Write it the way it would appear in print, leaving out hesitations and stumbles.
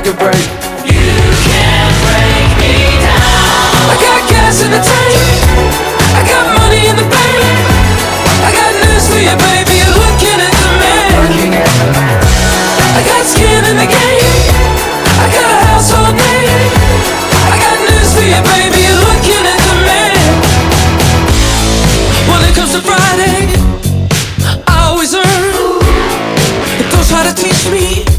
a break. You can't break me down. I got gas in the tank, I got money in the bank. I got news for you, baby, you're looking at the man. I got skin in the game, I got a household name. I got news for you, baby, you're looking at the man. When it comes to Friday, I always earn. Don't try to teach me